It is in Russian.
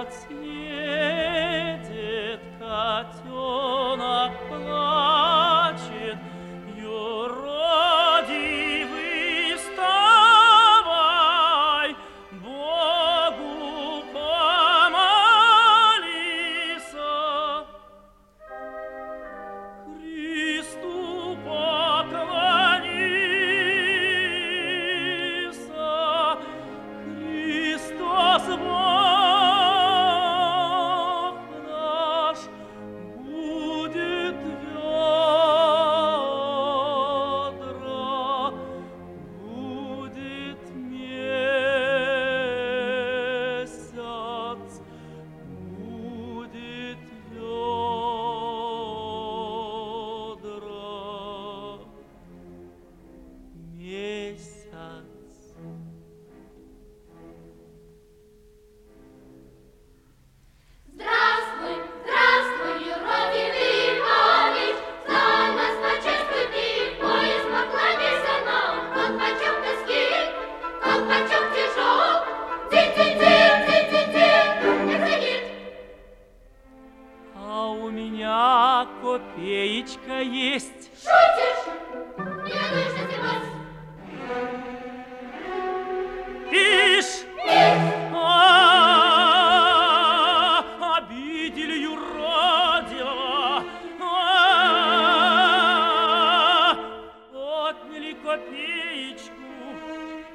Месяц едет, котенок плачет, юродивый, вставай, Богу помолися, Христу поклонися, Христос Бог наш будет ведра, будет месяц, будет ведра, месяц. Здравствуй, здравствуй, юродивый Иваныч, за нас почествуй ты, поезд поклоняйся нам, колпачок доски, колпачок тяжел, дзинь-дзинь-дзинь, дзинь-дзинь-дзинь, как звенит. А у меня копеечка есть. Шутишь? Не надуешься, Степась. Ишь! Обидели юродивого, отняли копеечку.